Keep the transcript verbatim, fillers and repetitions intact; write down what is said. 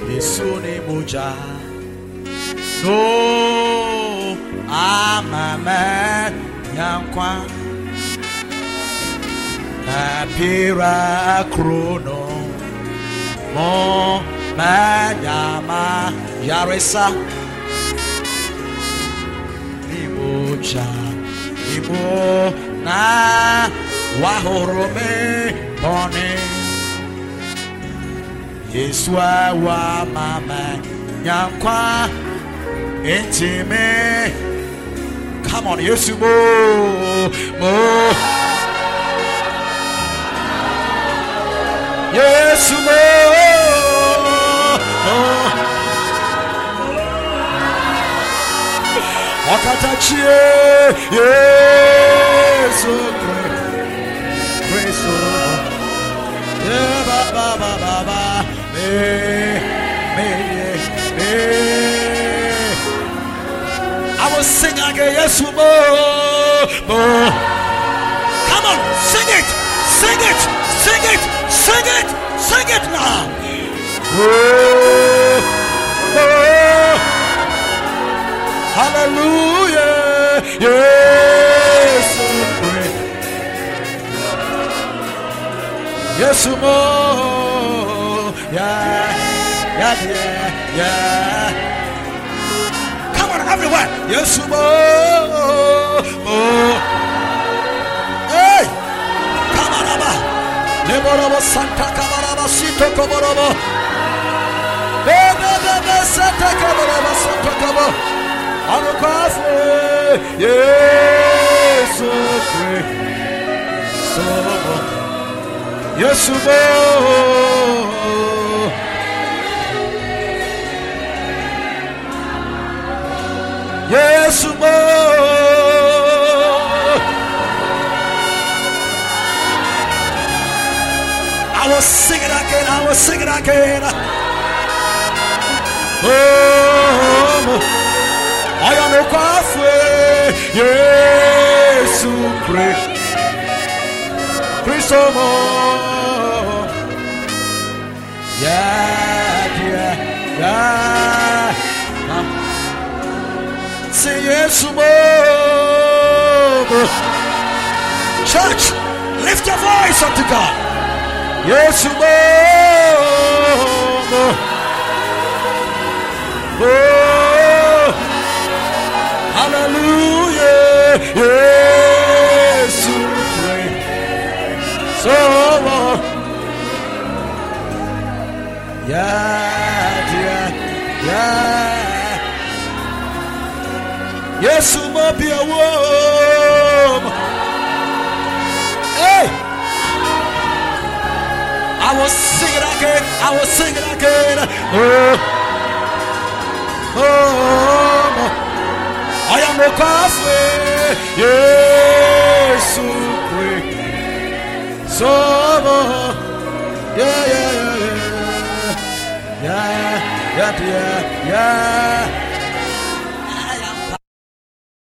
Yesuni muja. No, I'm a man, young quan. Apira chrono. Mo Mayama Yaresa Nimucha Nimu Na Wahorome Bone Yeswa wa mama Yankwa Intime. Come on, Yesu mo mo Yesu mo Akatachie Yesu Kristo Yeah ba ba ba ba ba Me Me Me I will sing again Yesu mo mo Come on, sing it, sing it, sing it, sing it, sing it now. Oh, oh, hallelujah, yes, yes, more, yeah, yeah, yeah, yeah. Come on, everyone, yes, more, more. Hey, come on, Abba. Leborobo Santa Cabaraba Sito Coborobo. Bebe Santa Cabaraba Santa Cabo. Anukafe. Yes, so Yes, Yes, I will sing it again, I will sing it again. Oh, I am no coffee. Yes, Christo. Yeah, yeah, yeah. Say yes, church, lift your voice up to God. Yes, oh, oh, hallelujah, yes, so, yeah, yeah, yeah, yes, oh, be a woman, hey. I will sing it again. I will sing it again. Oh, oh, I am no coffee. Yes, so yeah, yeah, yeah, yeah, yeah, yeah, yeah, yeah.